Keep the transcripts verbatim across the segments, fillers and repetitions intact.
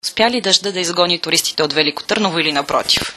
Успя ли дъжда да изгони туристите от Велико Търново или напротив?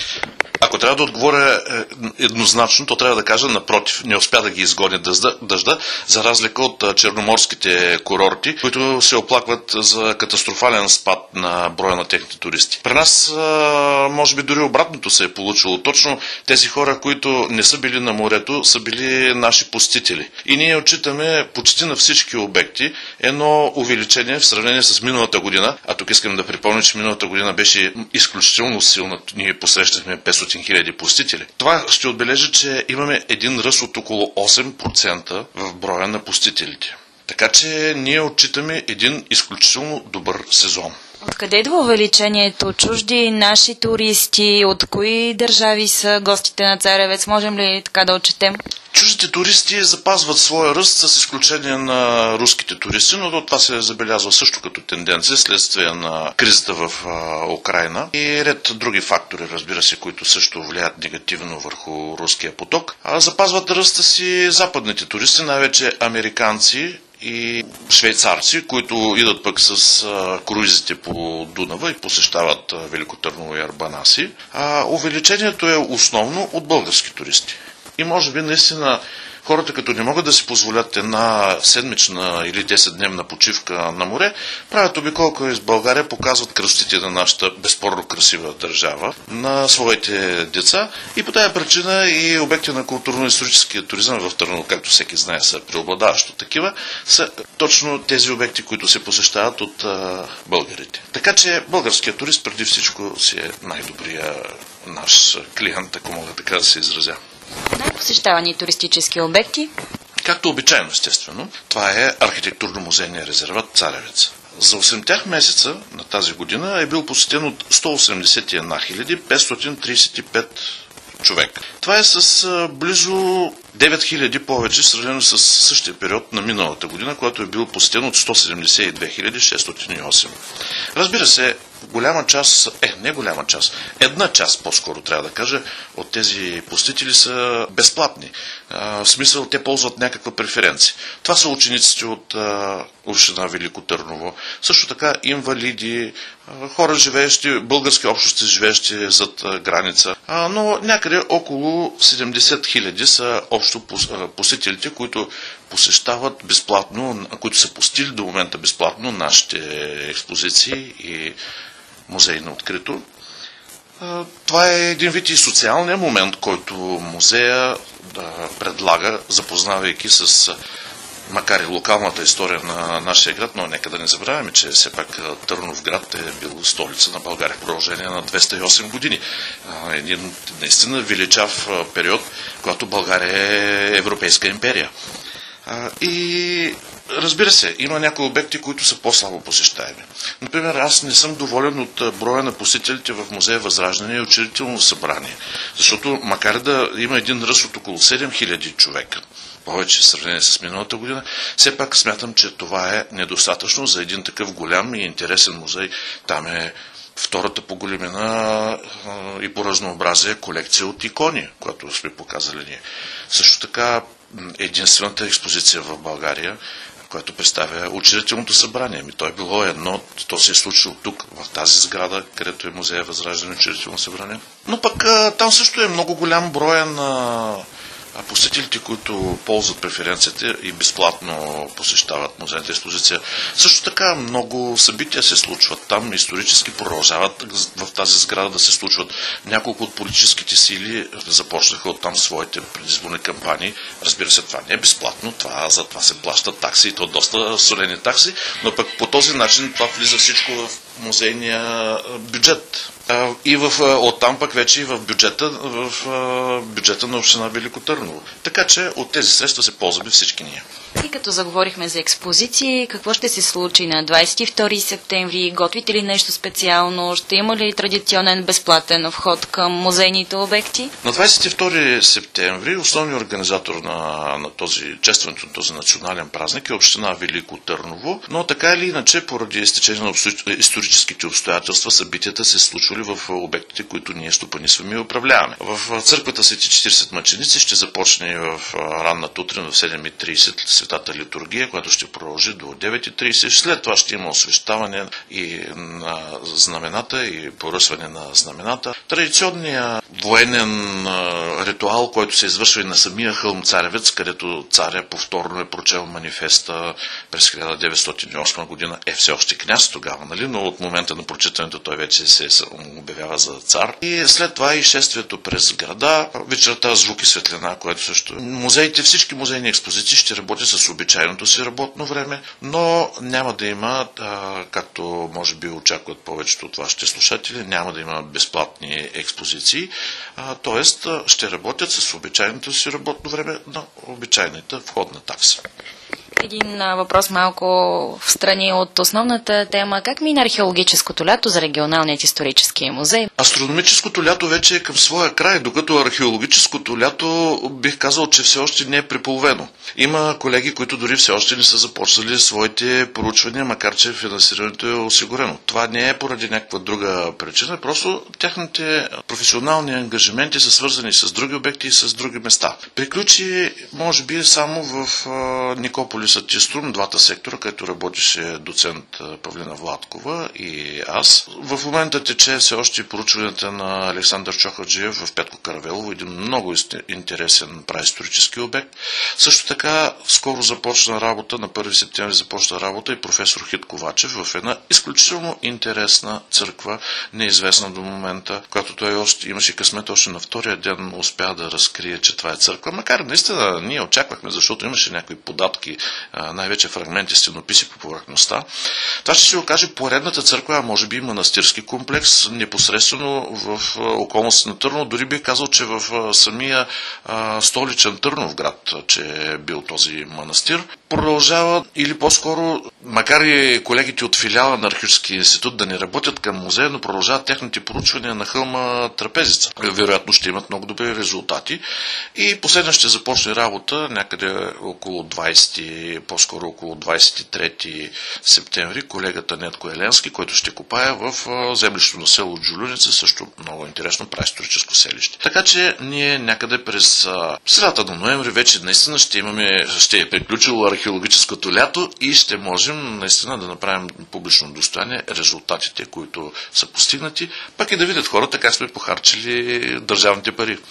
Ако трябва да отговоря еднозначно, то трябва да кажа напротив. Не успя да ги изгони дъжда, дъжда за разлика от черноморските курорти, които се оплакват за катастрофален спад на броя на техните туристи. При нас, може би, дори обратното се е получило. Точно тези хора, които не са били на морето, са били наши посетители. И ние отчитаме почти на всички обекти едно увеличение в сравнение с миналата година. А тук искам да припомня, че миналата година беше изключително силна. Ние посрещахме петстотин хиляди посетители. Това ще отбележи, че имаме един ръст от около осем процента в броя на посетителите. Така че ние отчитаме един изключително добър сезон. Откъде идва увеличението? Чужди и наши туристи? От кои държави са гостите на Царевец? Можем ли така да отчетем? Чуждите туристи запазват своя ръст с изключение на руските туристи, но това се забелязва също като тенденция следствие на кризата в а, Украйна и ред други фактори, разбира се, които също влияят негативно върху руския поток. А запазват ръста си западните туристи, най-вече американци и швейцарци, които идат пък с а, круизите по Дунава и посещават а, Велико Търново и Арбанаси. А увеличението е основно от български туристи. И може би наистина хората, като не могат да си позволят една седмична или десетдневна почивка на море, правят обиколка из България, показват красотите на нашата безспорно красива държава на своите деца и по тая причина и обекти на културно-историческия туризъм в Търново, както всеки знае, са преобладаващо такива, са точно тези обекти, които се посещават от а, българите. Така че българският турист преди всичко си е най-добрия наш клиент, ако мога така да се изразя. Най-посещавани туристически обекти? Както обичайно, естествено, това е архитектурно-музейния резерват Царевец. За осемте месеца на тази година е бил посетен от сто осемдесет и една хиляди петстотин тридесет и пет човек. Това е с близо девет хиляди повече, сравнено с същия период на миналата година, който е бил посетен от сто седемдесет и две хиляди шестстотин и осем. Разбира се, голяма част, е, не голяма част, една част по-скоро трябва да кажа, от тези посетители са безплатни. А, в смисъл, те ползват някаква преференция. Това са учениците от а, община Велико Търново, също така инвалиди, а, хора живеещи, български общности живеещи зад а, граница, а, но някъде около седемдесет хиляди са общо посетителите, които посещават безплатно, които са посетили до момента безплатно нашите експозиции и музей на открито. Това е един вид и социалния момент, който музея да предлага, запознавайки с, макар и локалната история на нашия град, но нека да не забравяме, че все пак Търновград е бил столица на България в продължение на двеста и осем години. Един наистина величав период, когато България е европейска империя. И разбира се, има някои обекти, които са по-слабо посещаеми. Например, аз не съм доволен от броя на посетителите в музея Възраждане и учредително събрание, защото макар да има един ръст от около седем хиляди човека, повече в сравнение с миналата година, все пак смятам, че това е недостатъчно за един такъв голям и интересен музей. Там е втората по големина и по разнообразие колекция от икони, която сме показали ние. Също така единствената експозиция в България, която представя учредителното събрание. Ми то е било едно, то се е случило тук, в тази сграда, където е музея Възраждане и учредително събрание. Но пък там също е много голям броя на посетителите, които ползват преференцията и безплатно посещават музейната експозиция. Също така много събития се случват там, исторически продължават в тази сграда да се случват. Няколко от политическите сили започнаха оттам своите предизборни кампании. Разбира се, това не е безплатно, това, за това се плащат такси и то доста солени такси, но пък по този начин това влиза всичко в музейния бюджет. И в, оттам пък вече и в бюджета, в бюджета на община Велико Търново. Така че от тези средства се ползваме всички ние. И като заговорихме за експозиции, какво ще се случи на двадесет и втори септември? Готвите ли нещо специално? Ще има ли традиционен безплатен вход към музейните обекти? На двадесет и втори септември основният организатор на, на този честването на този национален празник е община Велико Търново, но така или иначе, поради изтечение на историческите обстоятелства, събитията се случвали в обектите, които ние стопанисваме и управляваме. В църквата Свети четиридесет мъченици ще започне в ранната утрин в седем и тридесет Светата литургия, която ще продължи до девет и трийсет. След това ще има освещаване и на знамената и поръсване на знамената. Традиционният военен ритуал, който се извършва и на самия хълм Царевец, където царя повторно е прочел манифеста през хиляда деветстотин и осма година, е все още княз тогава, нали? Но от момента на прочитането той вече се обявява за цар. И след това и шествието през града, вечерта звук и светлина, което също. Музеите, всички музейни експозиции ще работят с обичайното си работно време, но няма да има, а, както може би очакват повечето от вашите слушатели, няма да има безплатни експозиции, т.е. ще работят с обичайното си работно време на обичайната входна такса. Един а, въпрос малко в страни от основната тема. Как мина археологическото лято за регионалният исторически музей? Астрономическото лято вече е към своя край, докато археологическото лято бих казал, че все още не е преполовено. Има колеги, които дори все още не са започнали своите проучвания, макар че финансирането е осигурено. Това не е поради някаква друга причина, просто тяхните професионални ангажименти са свързани с други обекти и с други места. Приключи, може би, само в а, Никополис Иструм, двата сектора, където работеше доцент Павлина Владкова и аз. В момента тече все още поручването на Александър Чохаджиев в Петко Каравелово, един много интересен праисторически обект. Също така, скоро започна работа, на първи септември започна работа и професор Хит Ковачев в една изключително интересна църква, неизвестна до момента, която той още, имаше късмет още на втория ден успя да разкрие, че това е църква. Макар наистина ние очаквахме, защото имаше някои податки, най-вече фрагменти стенописи по повърхността. Това ще се окаже поредната църква, а може би и манастирски комплекс, непосредствено в околността на Търново. Дори бих казал, че в самия а, столичен Търнов град, че е бил този манастир. Продължава, или по-скоро, макар и колегите от филиала на Археологическия институт да не работят към музея, но продължават техните проучвания на хълма Трапезица. Вероятно ще имат много добри резултати. И последно ще започне работа някъде около двайсети, по-скоро около двайсет и трети септември, колегата Нетко Еленски, който ще копае в землището на село Джулюница, също много интересно праисторическо селище. Така че ние някъде през средата на ноември вече наистина ще имаме, ще е приключило археологическото лято и ще можем наистина да направим публично достояние резултатите, които са постигнати, пък и да видят хората как сме похарчили държавните пари.